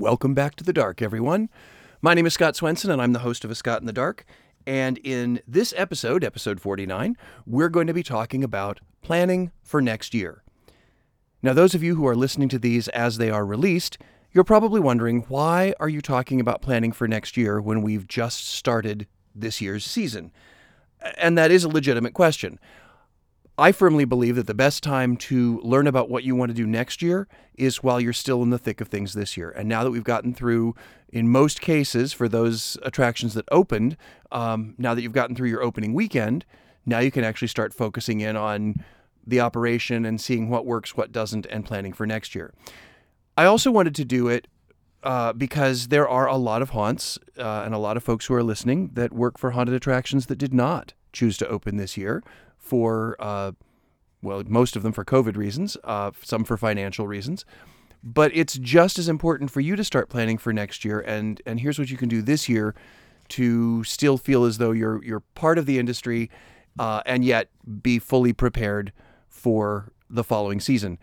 Welcome back to The Dark, everyone. My name is Scott Swenson, and I'm the host of A Scott in the Dark. And in this episode, episode 49, we're going to be talking about planning for next year. Now, those of you who are listening to these as they are released, you're probably wondering, why are you talking about planning for next year when we've just started this year's season? And that is a legitimate question. I firmly believe that the best time to learn about what you want to do next year is while you're still in the thick of things this year. And now that we've gotten through, in most cases, for those attractions that opened, now that you've gotten through your opening weekend, now you can actually start focusing in on the operation and seeing what works, what doesn't, and planning for next year. I also wanted to do it because there are a lot of haunts and a lot of folks who are listening that work for haunted attractions that did not choose to open this year for, most of them for COVID reasons, some for financial reasons. But it's just as important for you to start planning for next year. And here's what you can do this year to still feel as though you're part of the industry and yet be fully prepared for the following season.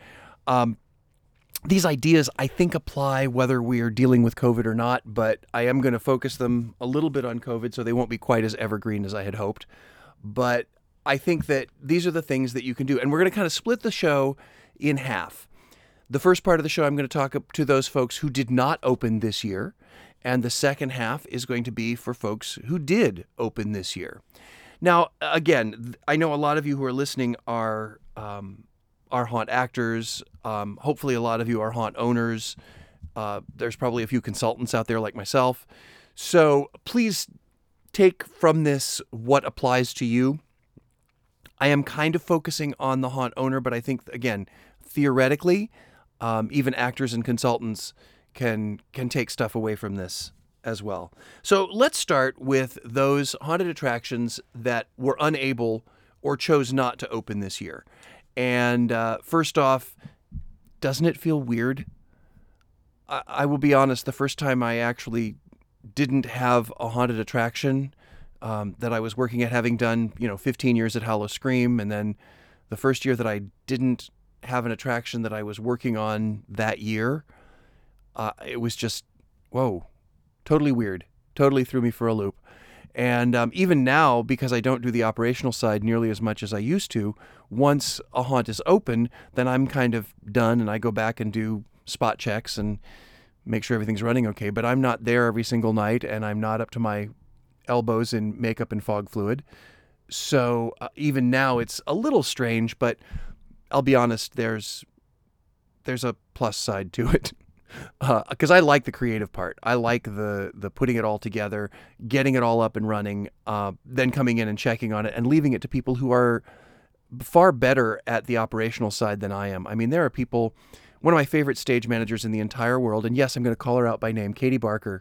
These ideas, I think, apply whether we are dealing with COVID or not, but I am going to focus them a little bit on COVID so they won't be quite as evergreen as I had hoped. But I think that these are the things that you can do. And we're going to kind of split the show in half. The first part of the show, I'm going to talk to those folks who did not open this year. And the second half is going to be for folks who did open this year. Now, again, I know a lot of you who are listening are haunt actors. Hopefully a lot of you are haunt owners. There's probably a few consultants out there like myself. So please take from this what applies to you. I am kind of focusing on the haunt owner, but I think, again, theoretically, even actors and consultants can take stuff away from this as well. So let's start with those haunted attractions that were unable or chose not to open this year. And first off, doesn't it feel weird? I will be honest, the first time I actually didn't have a haunted attraction that I was working at, having done, 15 years at Howl-O-Scream, and then the first year that I didn't have an attraction that I was working on that year, it was just, whoa, totally weird. Totally threw me for a loop. And even now, because I don't do the operational side nearly as much as I used to, once a haunt is open, then I'm kind of done and I go back and do spot checks and make sure everything's running okay. But I'm not there every single night, and I'm not up to my elbows in makeup and fog fluid. So even now it's a little strange, but I'll be honest, there's a plus side to it. Because I like the creative part. I like the putting it all together, getting it all up and running, then coming in and checking on it and leaving it to people who are far better at the operational side than I am. I mean, there are people, one of my favorite stage managers in the entire world, and yes, I'm going to call her out by name, Katie Barker,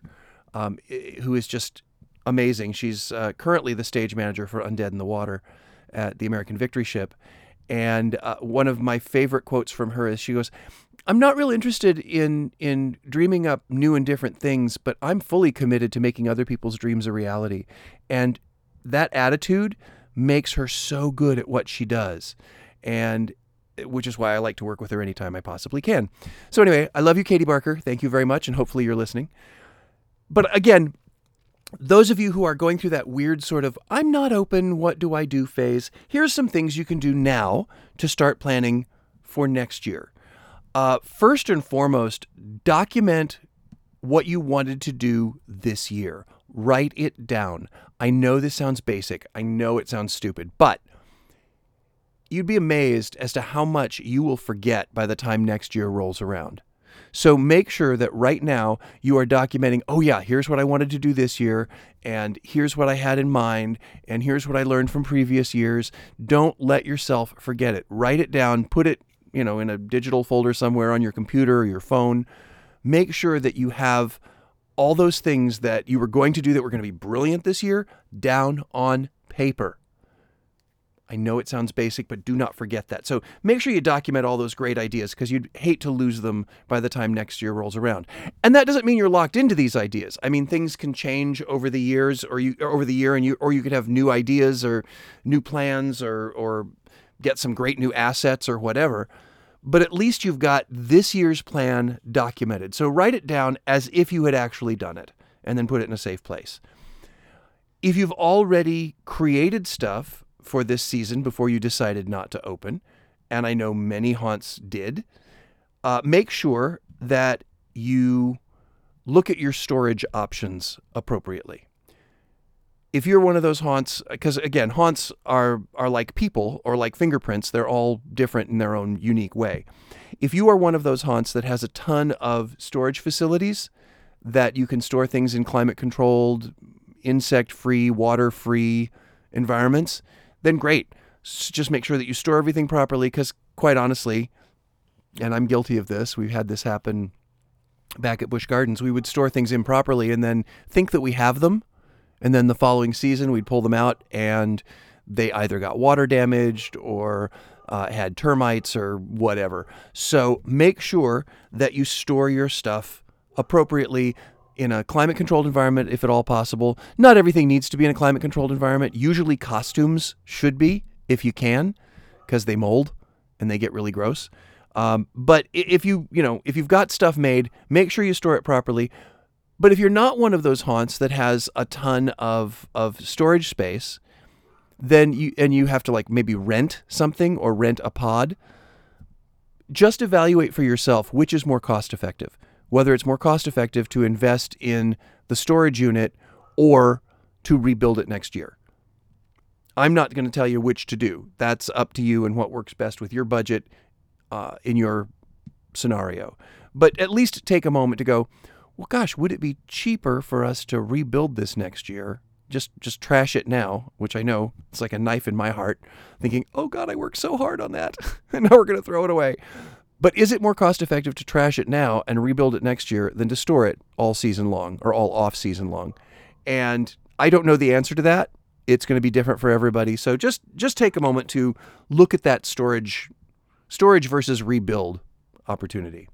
who is just amazing. She's currently the stage manager for Undead in the Water at the American Victory Ship. And one of my favorite quotes from her is, she goes, "I'm not real interested in dreaming up new and different things, but I'm fully committed to making other people's dreams a reality." And that attitude makes her so good at what she does. And which is why I like to work with her anytime I possibly can. So anyway, I love you, Katie Barker. Thank you very much. And hopefully you're listening. But again, those of you who are going through that weird sort of, I'm not open, what do I do phase, here's some things you can do now to start planning for next year. First and foremost, document what you wanted to do this year. Write it down. I know this sounds basic. I know it sounds stupid, but you'd be amazed as to how much you will forget by the time next year rolls around. So make sure that right now you are documenting, oh yeah, here's what I wanted to do this year, and here's what I had in mind, and here's what I learned from previous years. Don't let yourself forget it. Write it down, put it, in a digital folder somewhere on your computer or your phone. Make sure that you have all those things that you were going to do that were going to be brilliant this year down on paper. I know it sounds basic, but do not forget that. So make sure you document all those great ideas, because you'd hate to lose them by the time next year rolls around. And that doesn't mean you're locked into these ideas. I mean, things can change over the years, or over the year, and you could have new ideas or new plans or get some great new assets or whatever. but at least you've got this year's plan documented. So write it down as if you had actually done it, and then put it in a safe place. If you've already created stuff for this season before you decided not to open, and I know many haunts did, make sure that you look at your storage options appropriately. If you're one of those haunts, because again, haunts are like people or like fingerprints, they're all different in their own unique way. If you are one of those haunts that has a ton of storage facilities that you can store things in climate-controlled, insect-free, water-free environments, then great. Just make sure that you store everything properly, because quite honestly, and I'm guilty of this, we've had this happen back at Busch Gardens, we would store things improperly and then think that we have them. And then the following season, we'd pull them out and they either got water damaged or had termites or whatever. So make sure that you store your stuff appropriately in a climate-controlled environment, if at all possible. Not everything needs to be in a climate-controlled environment. Usually costumes should be, if you can, because they mold and they get really gross. But if you've got stuff made, make sure you store it properly. But if you're not one of those haunts that has a ton of storage space, then you have to like maybe rent something or rent a pod, just evaluate for yourself which is more cost effective. Whether it's more cost effective to invest in the storage unit or to rebuild it next year. I'm not going to tell you which to do. That's up to you and what works best with your budget in your scenario. But at least take a moment to go, well, gosh, would it be cheaper for us to rebuild this next year? Just trash it now, which I know it's like a knife in my heart, thinking, oh God, I worked so hard on that, and now we're going to throw it away. But is it more cost effective to trash it now and rebuild it next year than to store it all season long or all off season long? And I don't know the answer to that. It's going to be different for everybody. So just take a moment to look at that storage versus rebuild opportunity.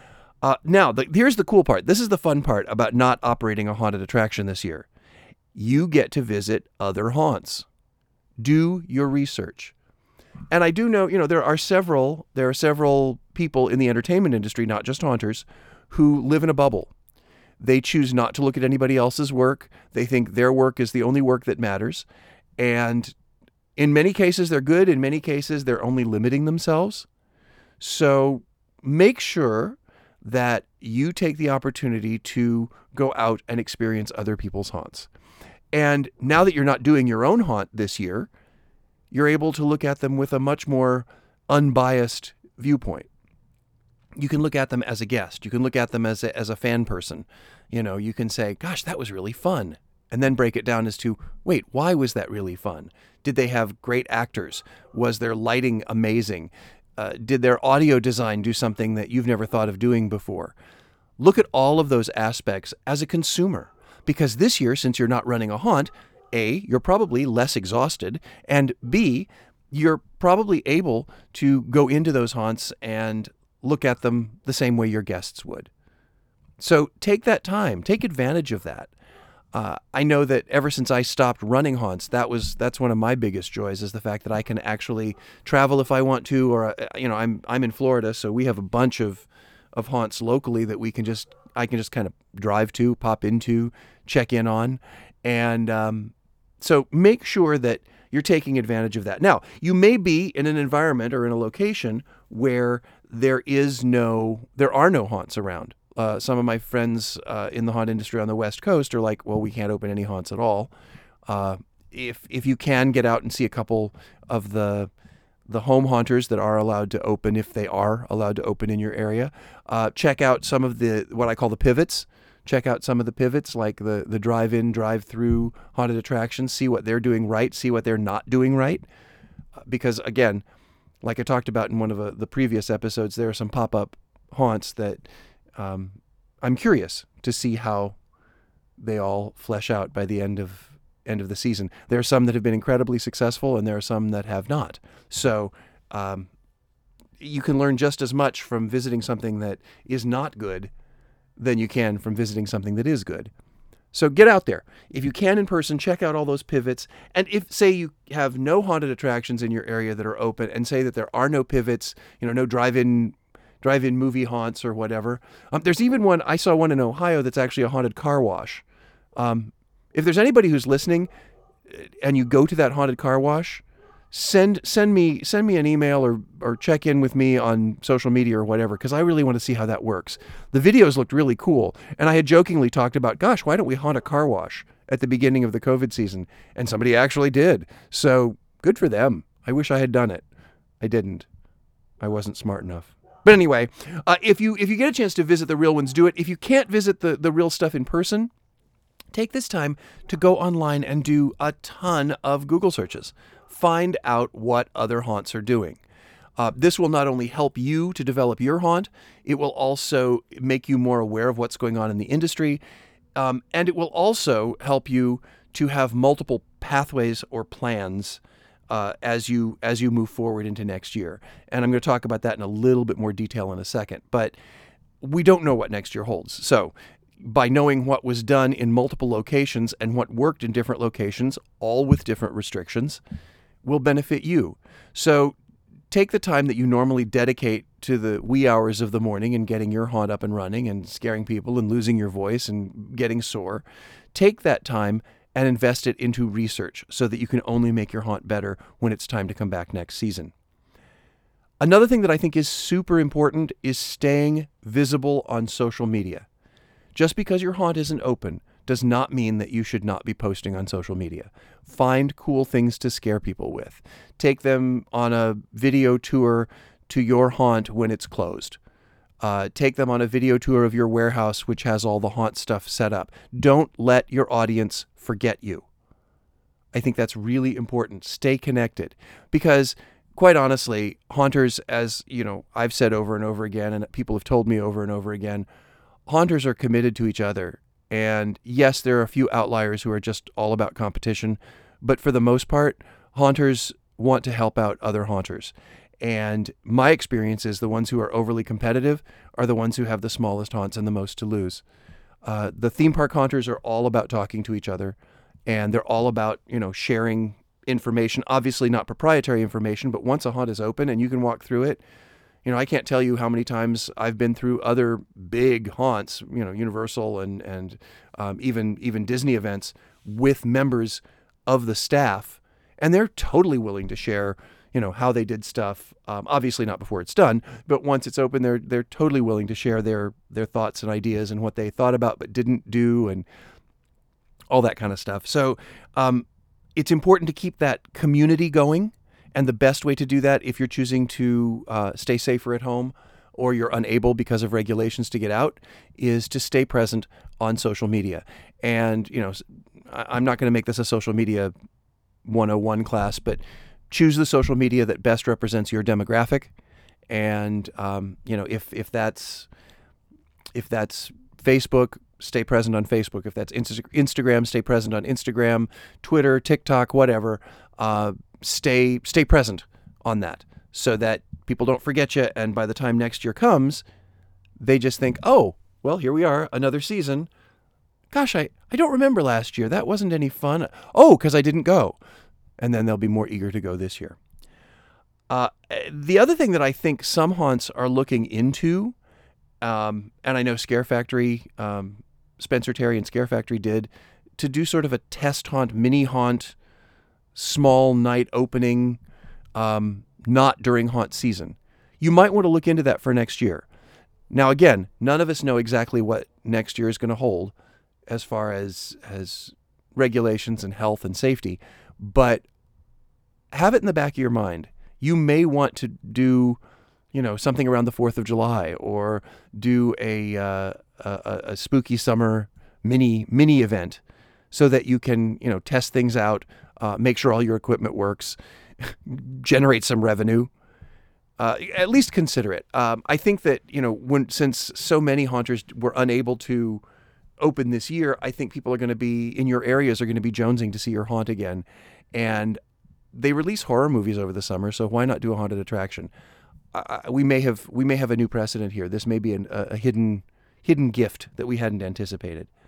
Now, here's the cool part. This is the fun part about not operating a haunted attraction this year. You get to visit other haunts. Do your research. And I do know, there are several people in the entertainment industry, not just haunters, who live in a bubble. They choose not to look at anybody else's work. They think their work is the only work that matters. And in many cases, they're good. In many cases, they're only limiting themselves. So make sure that you take the opportunity to go out and experience other people's haunts. And now that you're not doing your own haunt this year, you're able to look at them with a much more unbiased viewpoint. You can look at them as a guest. You can look at them as a fan person. You can say, gosh, that was really fun. And then break it down as to, wait, why was that really fun? Did they have great actors? Was their lighting amazing? Did their audio design do something that you've never thought of doing before? Look at all of those aspects as a consumer. Because this year, since you're not running a haunt, A, you're probably less exhausted, and B, you're probably able to go into those haunts and look at them the same way your guests would. So take that time. Take advantage of that. I know that ever since I stopped running haunts, that's one of my biggest joys, is the fact that I can actually travel if I want to, or I'm in Florida, so we have a bunch of haunts locally that I can just kind of drive to, pop into, check in on, and so make sure that you're taking advantage of that. Now, you may be in an environment or in a location where there are no haunts around. Some of my friends in the haunt industry on the West Coast are like, well, we can't open any haunts at all. If you can get out and see a couple of the home haunters that are allowed to open, if they are allowed to open in your area, check out some of what I call the pivots. Check out some of the pivots, like the drive-in, drive-through haunted attractions. See what they're doing right. See what they're not doing right. Because again, like I talked about in one of the previous episodes, there are some pop-up haunts that I'm curious to see how they all flesh out by the end of the season. There are some that have been incredibly successful, and there are some that have not. So you can learn just as much from visiting something that is not good than you can from visiting something that is good. So get out there. If you can in person, check out all those pivots. And if, say, you have no haunted attractions in your area that are open, and say that there are no pivots, no drive-in movie haunts or whatever. There's even one, I saw one in Ohio that's actually a haunted car wash. If there's anybody who's listening and you go to that haunted car wash, send me an email or check in with me on social media or whatever, because I really want to see how that works. The videos looked really cool, and I had jokingly talked about, gosh, why don't we haunt a car wash at the beginning of the COVID season? And somebody actually did. So good for them. I wish I had done it. I didn't. I wasn't smart enough. But anyway, if you get a chance to visit the real ones, do it. If you can't visit the real stuff in person, take this time to go online and do a ton of Google searches. Find out what other haunts are doing. This will not only help you to develop your haunt, it will also make you more aware of what's going on in the industry, and it will also help you to have multiple pathways or plans as you move forward into next year. And I'm going to talk about that in a little bit more detail in a second. But we don't know what next year holds. So by knowing what was done in multiple locations and what worked in different locations, all with different restrictions, will benefit you. So take the time that you normally dedicate to the wee hours of the morning and getting your haunt up and running and scaring people and losing your voice and getting sore. Take that time and invest it into research so that you can only make your haunt better when it's time to come back next season. Another thing that I think is super important is staying visible on social media. Just because your haunt isn't open does not mean that you should not be posting on social media. Find cool things to scare people with. Take them on a video tour to your haunt when it's closed. Take them on a video tour of your warehouse, which has all the haunt stuff set up. Don't let your audience forget you. I think that's really important. Stay connected, because quite honestly, haunters, as I've said over and over again, and people have told me over and over again, haunters are committed to each other. And yes, there are a few outliers who are just all about competition, but for the most part, haunters want to help out other haunters. And my experience is the ones who are overly competitive are the ones who have the smallest haunts and the most to lose. The theme park haunters are all about talking to each other, and they're all about, sharing information, obviously not proprietary information, but once a haunt is open and you can walk through it, I can't tell you how many times I've been through other big haunts, Universal and even Disney events with members of the staff, and they're totally willing to share, how they did stuff. Obviously not before it's done, but once it's open, they're totally willing to share their thoughts and ideas and what they thought about but didn't do and all that kind of stuff. So it's important to keep that community going. And the best way to do that, if you're choosing to stay safer at home or you're unable because of regulations to get out, is to stay present on social media. And, I'm not going to make this a social media 101 class, but choose the social media that best represents your demographic. And, if that's Facebook, stay present on Facebook. If that's Instagram, stay present on Instagram, Twitter, TikTok, whatever. Stay present on that so that people don't forget you. And by the time next year comes, they just think, oh, well, here we are, another season. Gosh, I don't remember last year. That wasn't any fun. Oh, because I didn't go. And then they'll be more eager to go this year. The other thing that I think some haunts are looking into, and I know Scare Factory, Spencer Terry and Scare Factory did, to do sort of a test haunt, mini haunt, small night opening, not during haunt season. You might want to look into that for next year. Now, again, none of us know exactly what next year is going to hold as far as regulations and health and safety, but have it in the back of your mind. You may want to do, something around the 4th of July, or do a spooky summer mini event so that you can, test things out, make sure all your equipment works, generate some revenue. At least consider it. I think that, since so many haunters were unable to open this year, I think people are going to be, in your areas, are going to be jonesing to see your haunt again. And they release horror movies over the summer, so why not do a haunted attraction? We may have a new precedent here. This may be a hidden gift that we hadn't anticipated.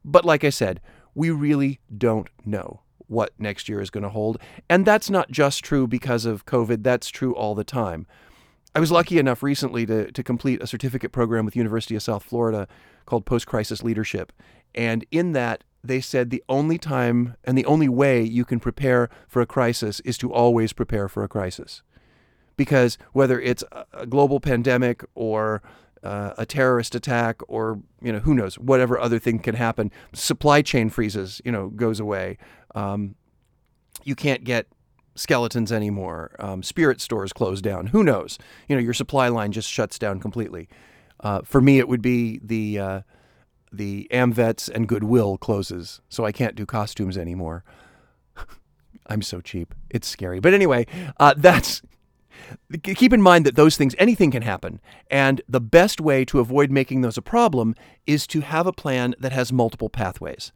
But like I said, we really don't know what next year is going to hold. And that's not just true because of COVID. That's true all the time. I was lucky enough recently to complete a certificate program with University of South Florida called Post-Crisis Leadership. And in that, they said the only time and the only way you can prepare for a crisis is to always prepare for a crisis. Because whether it's a global pandemic or a terrorist attack or, who knows, whatever other thing can happen, supply chain freezes, goes away. You can't get skeletons anymore. Spirit stores close down. Who knows? Your supply line just shuts down completely. For me, it would be the AmVets and Goodwill closes, so I can't do costumes anymore. I'm so cheap. It's scary. But anyway, keep in mind that those things, anything can happen. And the best way to avoid making those a problem is to have a plan that has multiple pathways.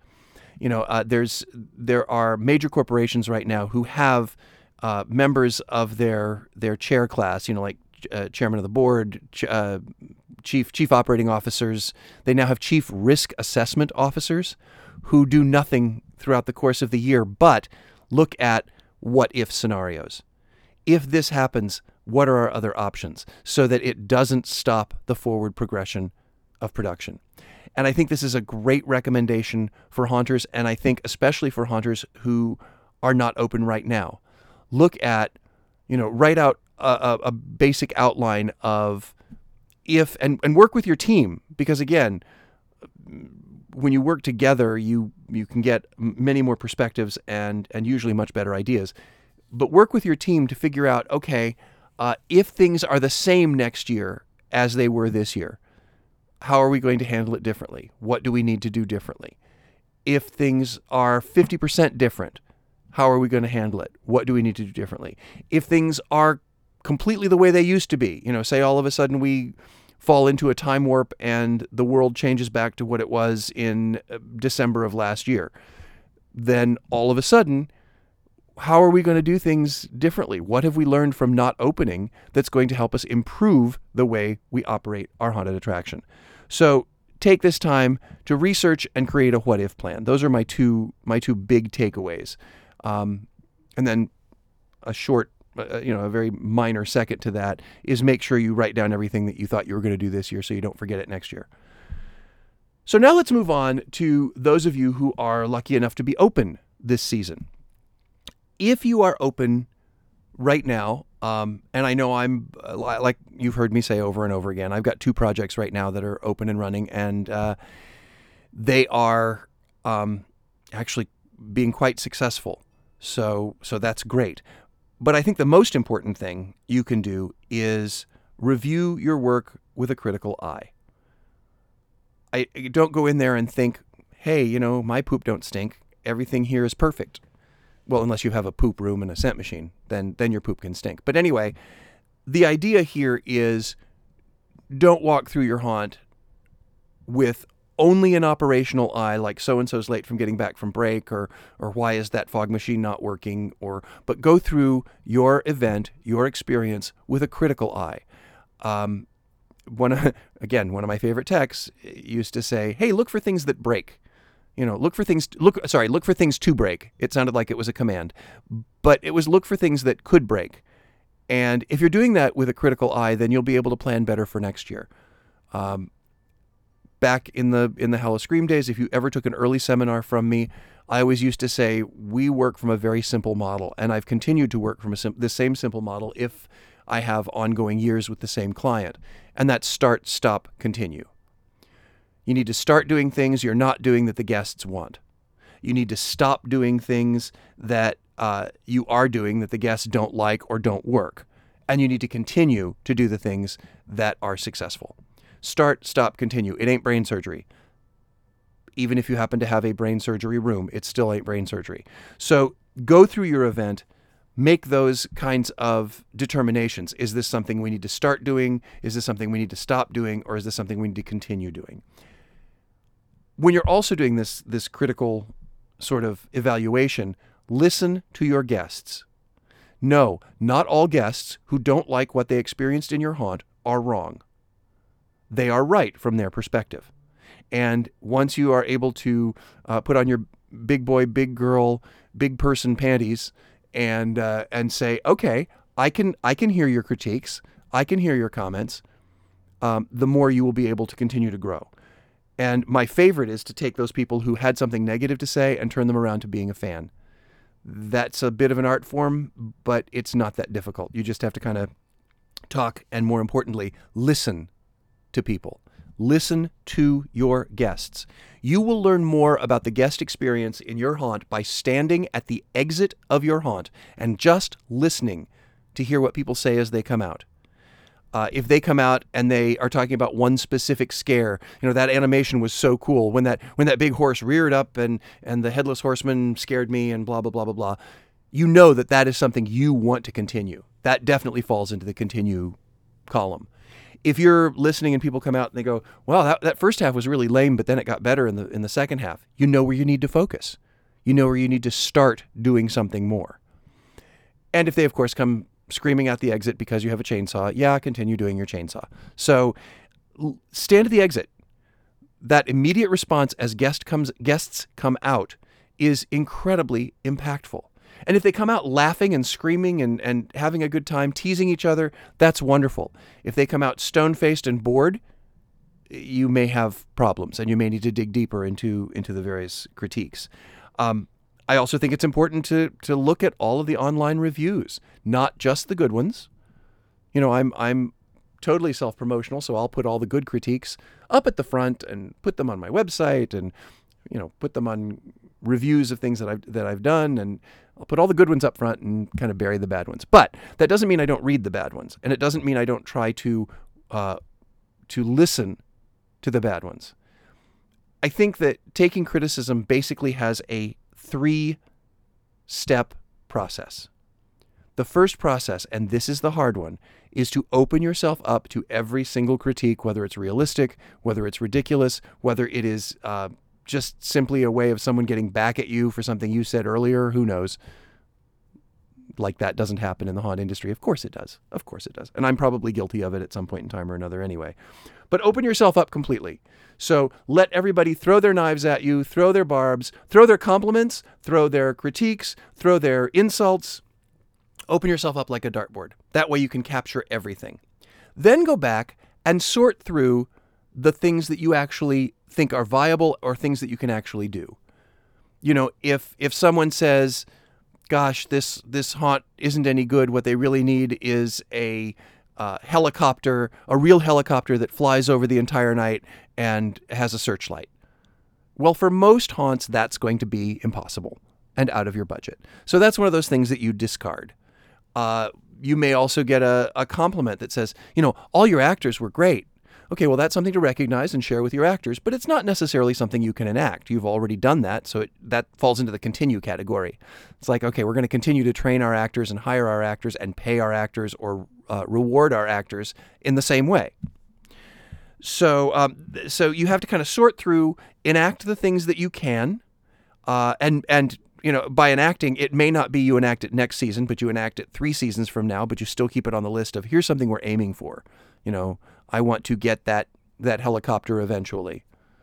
There are major corporations right now who have members of their chair class, like chairman of the board, chief operating officers. They now have chief risk assessment officers who do nothing throughout the course of the year but look at what if scenarios. If this happens, what are our other options so that it doesn't stop the forward progression of production? And I think this is a great recommendation for haunters, and I think especially for haunters who are not open right now. Look at, write out a basic outline of if, and work with your team, because again, when you work together, you can get many more perspectives and usually much better ideas. But work with your team to figure out, okay, if things are the same next year as they were this year, how are we going to handle it differently? What do we need to do differently? If things are 50% different, how are we going to handle it? What do we need to do differently? If things are completely the way they used to be, say all of a sudden we fall into a time warp and the world changes back to what it was in December of last year, then all of a sudden, how are we going to do things differently? What have we learned from not opening that's going to help us improve the way we operate our haunted attraction? So take this time to research and create a what-if plan. Those are my two big takeaways. And then a short, a very minor second to that is make sure you write down everything that you thought you were going to do this year so you don't forget it next year. So now let's move on to those of you who are lucky enough to be open this season. If you are open right now, and I know I'm, like you've heard me say over and over again, I've got 2 projects right now that are open and running, and they are actually being quite successful. So that's great. But I think the most important thing you can do is review your work with a critical eye. I don't go in there and think, hey, my poop don't stink. Everything here is perfect. Well, unless you have a poop room and a scent machine, then your poop can stink. But anyway, the idea here is don't walk through your haunt with only an operational eye, like so-and-so's late from getting back from break, or why is that fog machine not working, but go through your event, your experience with a critical eye. One of my favorite texts used to say, hey, look for things that break. Look for things to break. It sounded like it was a command, but it was look for things that could break. And if you're doing that with a critical eye, then you'll be able to plan better for next year. Back in the Hell of Scream days, if you ever took an early seminar from me, I always used to say, we work from a very simple model. And I've continued to work from the same simple model if I have ongoing years with the same client. And that's start, stop, continue. You need to start doing things you're not doing that the guests want. You need to stop doing things that you are doing that the guests don't like or don't work. And you need to continue to do the things that are successful. Start, stop, continue. It ain't brain surgery. Even if you happen to have a brain surgery room, it still ain't brain surgery. So go through your event, make those kinds of determinations. Is this something we need to start doing? Is this something we need to stop doing? Or is this something we need to continue doing? When you're also doing this critical sort of evaluation, listen to your guests. No, not all guests who don't like what they experienced in your haunt are wrong. They are right from their perspective. And once you are able to put on your big boy, big girl, big person panties and say, okay, I can hear your critiques, I can hear your comments, the more you will be able to continue to grow. And my favorite is to take those people who had something negative to say and turn them around to being a fan. That's a bit of an art form, but it's not that difficult. You just have to kind of talk and, more importantly, listen to people. Listen to your guests. You will learn more about the guest experience in your haunt by standing at the exit of your haunt and just listening to hear what people say as they come out. If they come out and they are talking about one specific scare, that animation was so cool when that big horse reared up and the headless horseman scared me and blah, blah, blah, blah, blah. You know that is something you want to continue. That definitely falls into the continue column. If you're listening and people come out and they go, well, that first half was really lame, but then it got better in the second half, you know where you need to focus. You know where you need to start doing something more. And if they, of course, come screaming out the exit because you have a chainsaw, continue doing your chainsaw. So stand at the exit. That immediate response as guests come out is incredibly impactful. And if they come out laughing and screaming and having a good time, teasing each other, that's wonderful. If they come out stone-faced and bored, you may have problems and you may need to dig deeper into the various critiques. I also think it's important to look at all of the online reviews, not just the good ones. I'm totally self-promotional, so I'll put all the good critiques up at the front and put them on my website and put them on reviews of things that I've done, and I'll put all the good ones up front and kind of bury the bad ones. But that doesn't mean I don't read the bad ones, and it doesn't mean I don't try to listen to the bad ones. I think that taking criticism basically has a 3-step process. The first process, and this is the hard one, is to open yourself up to every single critique, whether it's realistic, whether it's ridiculous, whether it is just simply a way of someone getting back at you for something you said earlier. Who knows? Like, that doesn't happen in the haunt industry. Of course it does. Of course it does. And I'm probably guilty of it at some point in time or another anyway. But open yourself up completely. So let everybody throw their knives at you, throw their barbs, throw their compliments, throw their critiques, throw their insults. Open yourself up like a dartboard. That way you can capture everything. Then go back and sort through the things that you actually think are viable or things that you can actually do. If someone says, gosh, this haunt isn't any good, what they really need is a helicopter, a real helicopter that flies over the entire night and has a searchlight. Well, for most haunts, that's going to be impossible and out of your budget. So that's one of those things that you discard. You may also get a compliment that says, all your actors were great. Okay, well, that's something to recognize and share with your actors, but it's not necessarily something you can enact. You've already done that, so that falls into the continue category. It's like, okay, we're going to continue to train our actors and hire our actors and pay our actors or reward our actors in the same way. So you have to kind of sort through, enact the things that you can, and by enacting, it may not be you enact it next season, but you enact it 3 seasons from now, but you still keep it on the list of, here's something we're aiming for. I want to get that helicopter eventually.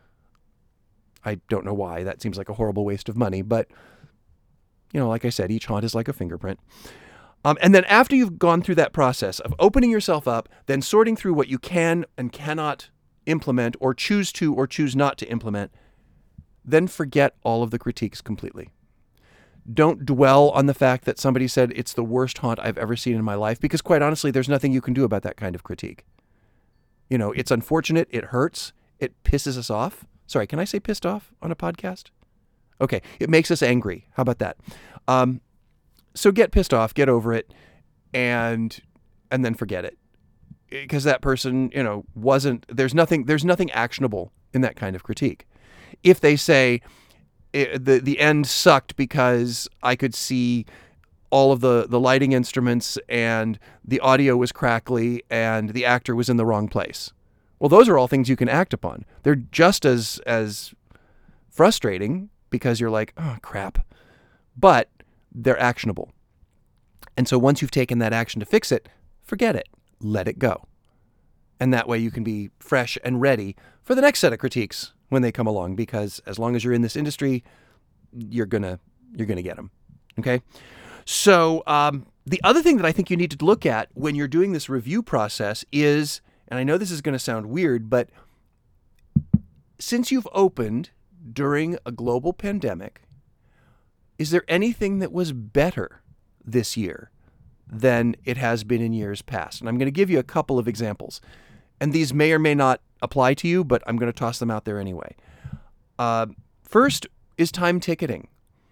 I don't know why. That seems like a horrible waste of money, but, like I said, each haunt is like a fingerprint. And then after you've gone through that process of opening yourself up, then sorting through what you can and cannot implement or choose to or choose not to implement, then forget all of the critiques completely. Don't dwell on the fact that somebody said it's the worst haunt I've ever seen in my life, because quite honestly, there's nothing you can do about that kind of critique. It's unfortunate. It hurts. It pisses us off. Sorry, can I say pissed off on a podcast? Okay, it makes us angry. How about that? So get pissed off, get over it, and then forget it. Because that person, there's nothing actionable in that kind of critique. If they say the end sucked because I could see all of the lighting instruments and the audio was crackly and the actor was in the wrong place. Well, those are all things you can act upon. They're just as frustrating because you're like, oh, crap. But they're actionable. And so once you've taken that action to fix it, forget it. Let it go. And that way you can be fresh and ready for the next set of critiques when they come along, because as long as you're in this industry, you're gonna get them. Okay. So the other thing that I think you need to look at when you're doing this review process is, and I know this is going to sound weird, but since you've opened during a global pandemic, is there anything that was better this year than it has been in years past? And I'm going to give you a couple of examples. And these may or may not apply to you, but I'm going to toss them out there anyway. First is time ticketing.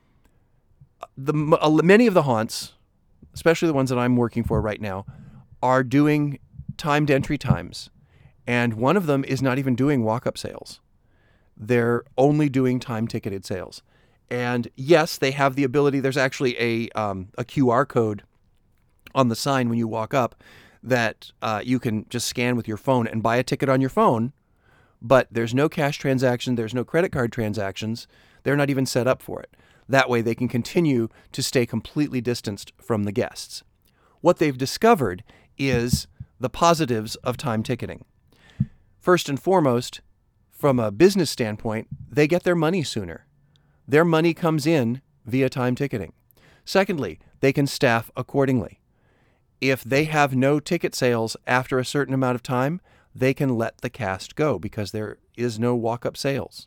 Many of the haunts, especially the ones that I'm working for right now, are doing timed entry times. And one of them is not even doing walk-up sales. They're only doing time-ticketed sales. And yes, they have the ability. There's actually a QR code on the sign when you walk up that you can just scan with your phone and buy a ticket on your phone, but there's no cash transaction, there's no credit card transactions. They're not even set up for it. That way they can continue to stay completely distanced from the guests. What they've discovered is the positives of time ticketing. First and foremost, from a business standpoint, they get their money sooner. Their money comes in via time ticketing. Secondly, they can staff accordingly. If they have no ticket sales after a certain amount of time, they can let the cast go because there is no walk-up sales.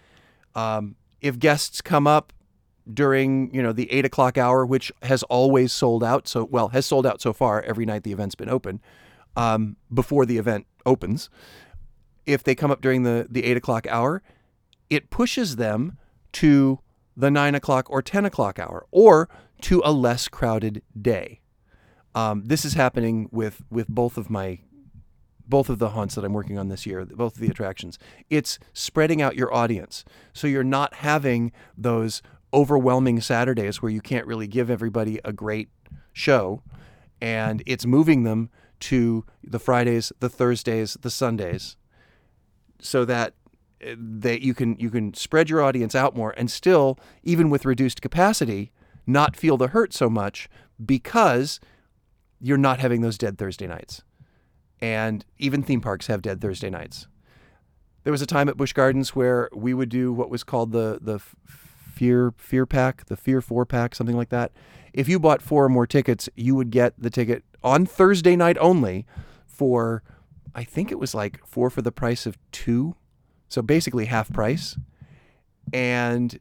If guests come up during, the 8 o'clock hour, which has always sold out, has sold out so far every night the event's been open, before the event opens, if they come up during the 8 o'clock hour, it pushes them to the 9 o'clock or 10 o'clock hour, or to a less crowded day. This is happening with both of the haunts that I'm working on this year, both of the attractions. It's spreading out your audience. So you're not having those overwhelming Saturdays where you can't really give everybody a great show, and it's moving them to the Fridays, the Thursdays, the Sundays, so that you can spread your audience out more and still, even with reduced capacity, not feel the hurt so much because you're not having those dead Thursday nights. And even theme parks have dead Thursday nights. There was a time at Busch Gardens where we would do what was called the Fear Pack, the Fear 4-pack, something like that. If you bought 4 or more tickets, you would get the ticket on Thursday night only for, I think it was like 4 for the price of 2. So basically half price. And,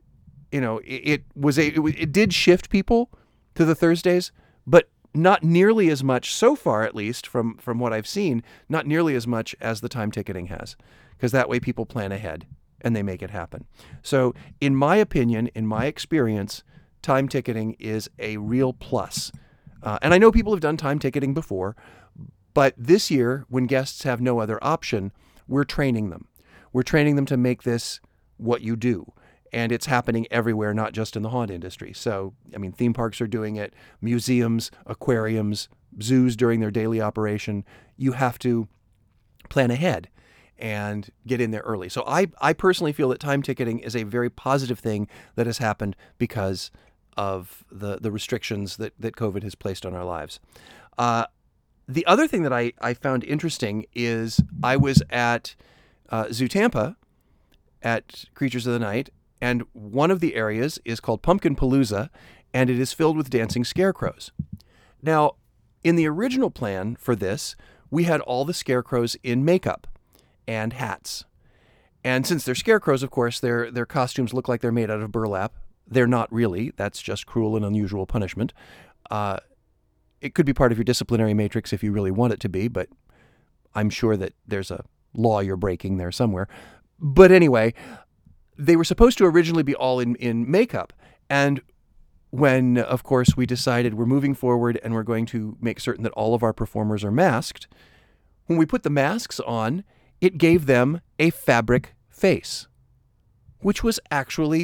it did shift people to the Thursdays, but not nearly as much, so far at least, from what I've seen, not nearly as much as the time ticketing has, because that way people plan ahead and they make it happen. So in my opinion, in my experience, time ticketing is a real plus. And I know people have done time ticketing before, but this year, when guests have no other option, we're training them. We're training them to make this what you do. And it's happening everywhere, not just in the haunt industry. So, theme parks are doing it, museums, aquariums, zoos during their daily operation. You have to plan ahead and get in there early. So I personally feel that time ticketing is a very positive thing that has happened because of the restrictions that COVID has placed on our lives. The other thing that I found interesting is I was at Zoo Tampa at Creatures of the Night, and one of the areas is called Pumpkin Palooza, and it is filled with dancing scarecrows. Now, in the original plan for this, we had all the scarecrows in makeup and hats. And since they're scarecrows, of course, their costumes look like they're made out of burlap. They're not really. That's just cruel and unusual punishment. It could be part of your disciplinary matrix if you really want it to be, but I'm sure that there's a law you're breaking there somewhere. But anyway, they were supposed to originally be all in makeup. And when, of course, we decided we're moving forward and we're going to make certain that all of our performers are masked, when we put the masks on, it gave them a fabric face, which was actually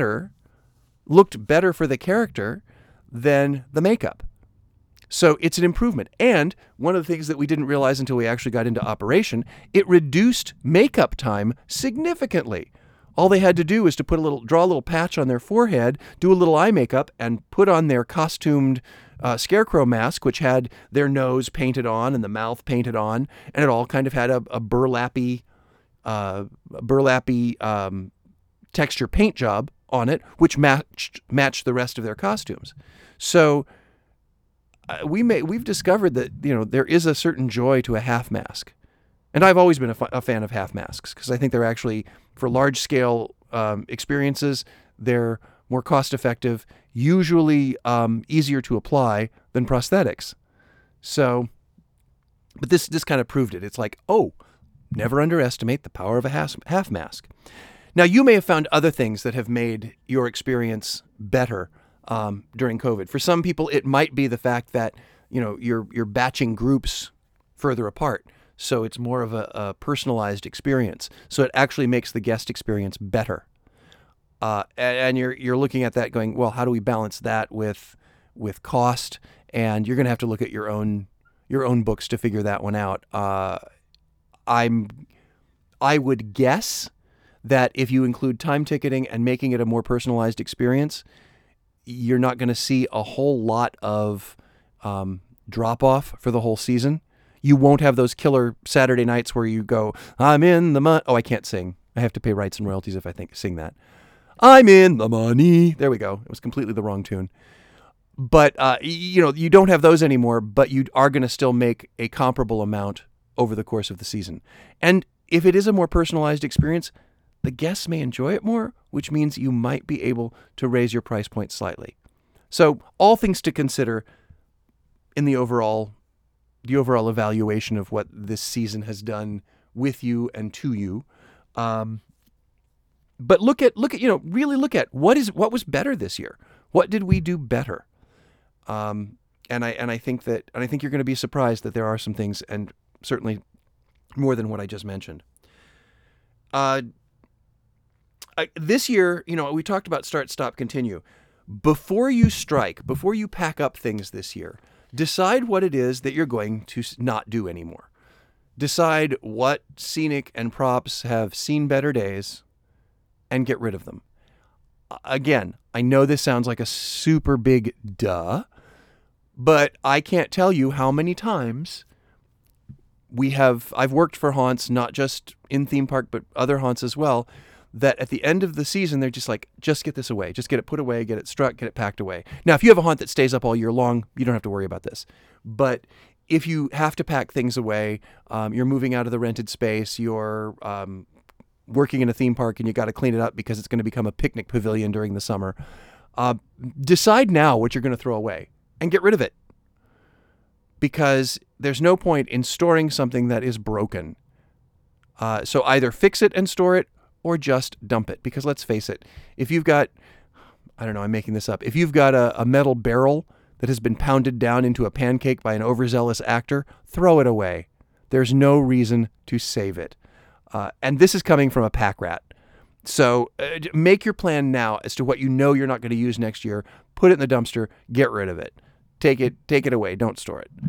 looked better for the character than the makeup. So it's an improvement. And one of the things that we didn't realize until we actually got into operation, it reduced makeup time significantly. All they had to do was to draw a little patch on their forehead, do a little eye makeup, and put on their costumed scarecrow mask, which had their nose painted on and the mouth painted on, and it all kind of had a burlappy burlappy texture paint job on it, which matched the rest of their costumes. So we've discovered that there is a certain joy to a half mask, and I've always been a fan of half masks because I think they're actually, for large scale experiences, they're more cost effective, usually easier to apply than prosthetics. So, but this kind of proved it. It's like, oh, never underestimate the power of a half mask. Now, you may have found other things that have made your experience better during COVID. For some people, it might be the fact that you're batching groups further apart, so it's more of a personalized experience. So it actually makes the guest experience better. And you're looking at that going, well, how do we balance that with cost? And you're going to have to look at your own books to figure that one out. I would guess that if you include time ticketing and making it a more personalized experience, you're not going to see a whole lot of drop off for the whole season. You won't have those killer Saturday nights where you go, I'm in the money. Oh, I can't sing. I have to pay rights and royalties if I sing that. I'm in the money. There we go. It was completely the wrong tune. But, you don't have those anymore, but you are going to still make a comparable amount over the course of the season. And if it is a more personalized experience, the guests may enjoy it more, which means you might be able to raise your price point slightly. So all things to consider in the overall evaluation of what this season has done with you and to you. But look at really look at what was better this year. What did we do better? And I think you're going to be surprised that there are some things, and certainly more than what I just mentioned. This year, we talked about start, stop, continue. Before you pack up things this year, decide what it is that you're going to not do anymore. Decide what scenic and props have seen better days and get rid of them. Again, I know this sounds like a super big duh, but I can't tell you how many times I've worked for haunts, not just in theme park, but other haunts as well, that at the end of the season, they're just like, just get this away. Just get it put away, get it struck, get it packed away. Now, if you have a haunt that stays up all year long, you don't have to worry about this. But if you have to pack things away, you're moving out of the rented space, you're working in a theme park and you got to clean it up because it's going to become a picnic pavilion during the summer, decide now what you're going to throw away and get rid of it. Because there's no point in storing something that is broken. So either fix it and store it, or just dump it. Because let's face it, if you've got, I don't know, I'm making this up. If you've got a metal barrel that has been pounded down into a pancake by an overzealous actor, throw it away. There's no reason to save it. And this is coming from a pack rat. So make your plan now as to what you're not going to use next year. Put it in the dumpster. Get rid of it. Take it away. Don't store it.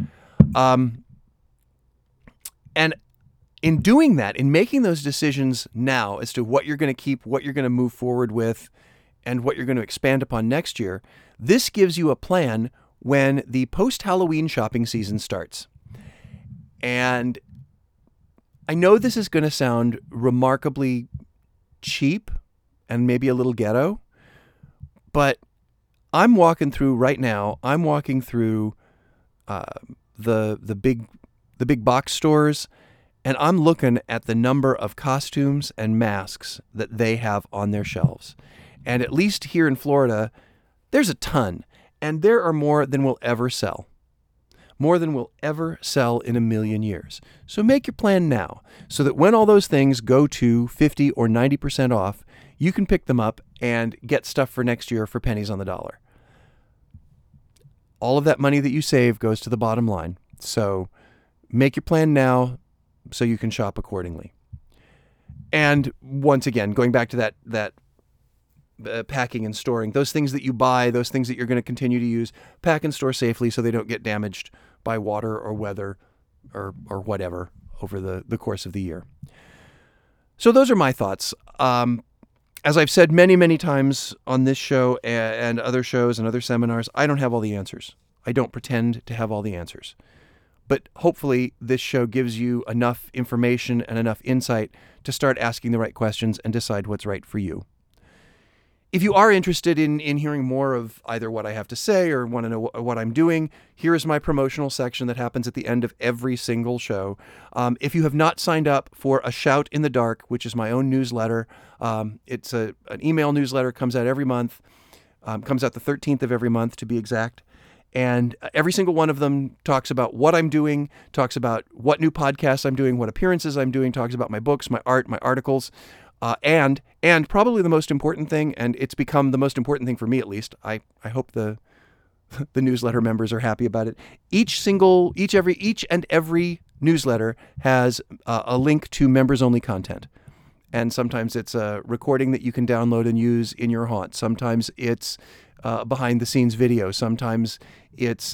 And in doing that, in making those decisions now as to what you're going to keep, what you're going to move forward with, and what you're going to expand upon next year, this gives you a plan when the post-Halloween shopping season starts. And I know this is going to sound remarkably cheap and maybe a little ghetto, but I'm walking through the big box stores, and I'm looking at the number of costumes and masks that they have on their shelves. And at least here in Florida, there's a ton, and there are more than we'll ever sell. More than we'll ever sell in a million years. So make your plan now, so that when all those things go to 50 or 90% off, you can pick them up and get stuff for next year for pennies on the dollar. All of that money that you save goes to the bottom line. So make your plan now so you can shop accordingly. And once again, going back to that packing and storing, those things that you buy, those things that you're going to continue to use, pack and store safely so they don't get damaged by water or weather or whatever over the course of the year. So those are my thoughts. As I've said many, many times on this show and other shows and other seminars, I don't have all the answers. I don't pretend to have all the answers. but hopefully this show gives you enough information and enough insight to start asking the right questions and decide what's right for you. If you are interested in hearing more of either what I have to say or want to know what I'm doing, here is my promotional section that happens at the end of every single show. If you have not signed up for A Shout in the Dark, which is my own newsletter, it's an email newsletter, comes out every month, comes out the 13th of every month to be exact. And every single one of them talks about what I'm doing, talks about what new podcasts I'm doing, what appearances I'm doing, talks about my books, my art, my articles. And probably the most important thing, and it's become the most important thing for me at least, I hope the newsletter members are happy about it. Each and every newsletter has a link to members-only content. And sometimes it's a recording that you can download and use in your haunt. Sometimes it's behind-the-scenes video. Sometimes it's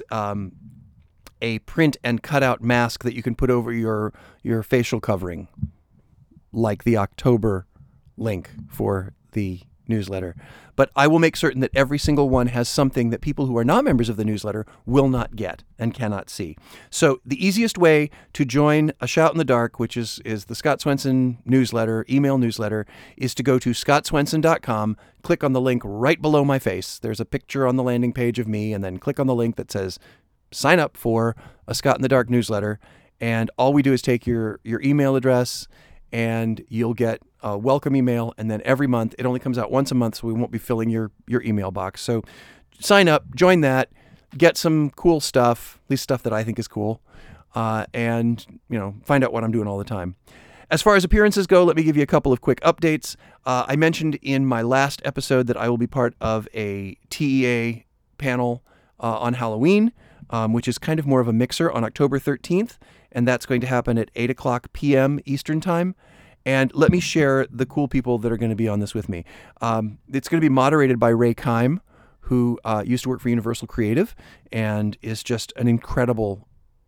a print and cutout mask that you can put over your facial covering, like the October link for the newsletter. But I will make certain that every single one has something that people who are not members of the newsletter will not get and cannot see. So the easiest way to join A Shout in the Dark, which is the Scott Swenson newsletter, email newsletter, is to go to scottswenson.com, click on the link right below my face. There's a picture on the landing page of me, and then click on the link that says sign up for a Scott in the Dark newsletter. And all we do is take your email address, and you'll get a welcome email. And then every month, it only comes out once a month, so we won't be filling your email box. So sign up, join that, get some cool stuff, at least stuff that I think is cool, and find out what I'm doing all the time. As far as appearances go, let me give you a couple of quick updates. I mentioned in my last episode that I will be part of a TEA panel on Halloween, which is kind of more of a mixer on October 13th. And that's going to happen at 8 o'clock p.m. Eastern Time. And let me share the cool people that are going to be on this with me. It's going to be moderated by Ray Keim, who used to work for Universal Creative and is just an incredible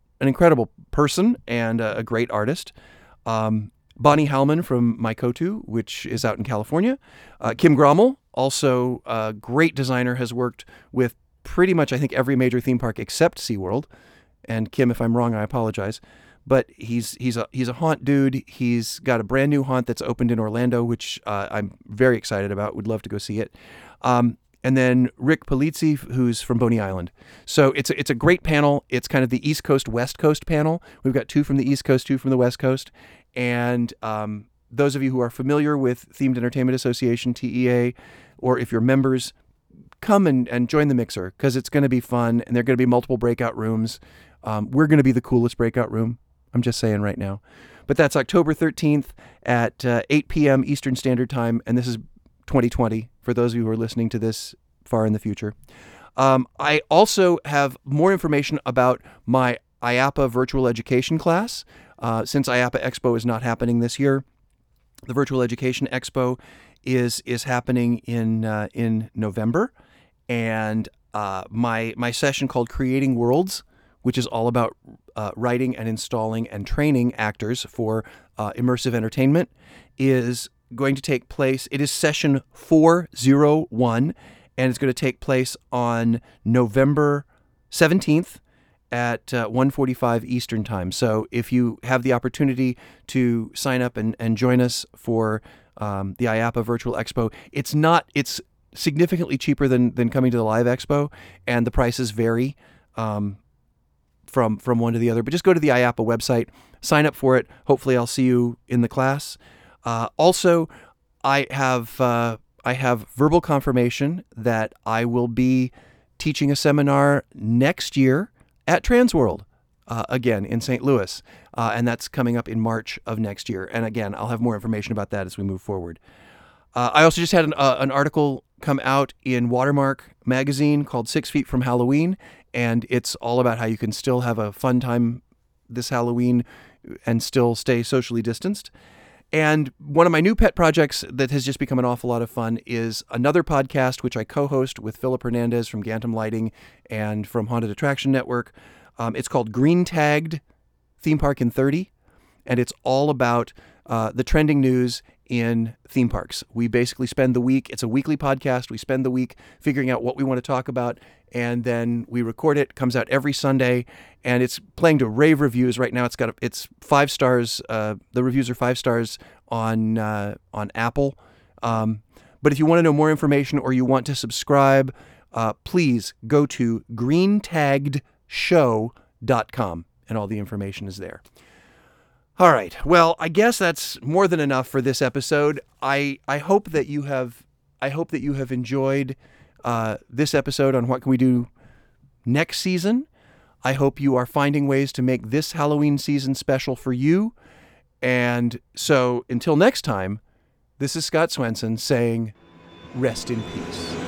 person and a great artist. Bonnie Hallman from Maikoto, which is out in California. Kim Grommel, also a great designer, has worked with pretty much, I think, every major theme park except SeaWorld. And Kim, if I'm wrong, I apologize. But he's a haunt dude. He's got a brand new haunt that's opened in Orlando, which I'm very excited about. Would love to go see it. And then Rick Polizzi, who's from Boney Island. So it's a great panel. It's kind of the East Coast, West Coast panel. We've got 2 from the East Coast, 2 from the West Coast. And those of you who are familiar with Themed Entertainment Association, TEA, or if you're members, come and join the mixer, because it's going to be fun, and there are going to be multiple breakout rooms. We're going to be the coolest breakout room. I'm just saying right now. But that's October 13th at 8 p.m. Eastern Standard Time, and this is 2020 for those of you who are listening to this far in the future. I also have more information about my IAAPA virtual education class. Since IAAPA Expo is not happening this year, the Virtual Education Expo is happening in November, and my session called Creating Worlds, which is all about writing and installing and training actors for immersive entertainment, is going to take place. It is session 401, and it's going to take place on November 17th at 1:45 Eastern Time. So if you have the opportunity to sign up and join us for the IAAPA Virtual Expo, it's significantly cheaper than coming to the live expo, and the prices vary from one to the other. But just go to the IAAPA website, sign up for it. Hopefully I'll see you in the class. Also, I have verbal confirmation that I will be teaching a seminar next year at Transworld, again in St. Louis, and that's coming up in March of next year. And again, I'll have more information about that as we move forward. I also just had an article come out in Watermark magazine called 6 Feet from Halloween, and it's all about how you can still have a fun time this Halloween and still stay socially distanced. And one of my new pet projects that has just become an awful lot of fun is another podcast, which I co-host with Philip Hernandez from Gantom Lighting and from Haunted Attraction Network. It's called Green Tagged Theme Park in 30, and it's all about the trending news in theme parks. We basically spend the week, it's a weekly podcast. We spend the week figuring out what we want to talk about, and then we record it. It comes out every Sunday, and it's playing to rave reviews right now. It's 5 stars. The reviews are 5 stars on Apple. But if you want to know more information or you want to subscribe, please go to greentaggedshow.com, and all the information is there. All right. Well, I guess that's more than enough for this episode. I hope that you have enjoyed this episode on what can we do next season. I hope you are finding ways to make this Halloween season special for you. And so until next time, this is Scott Swenson saying, rest in peace.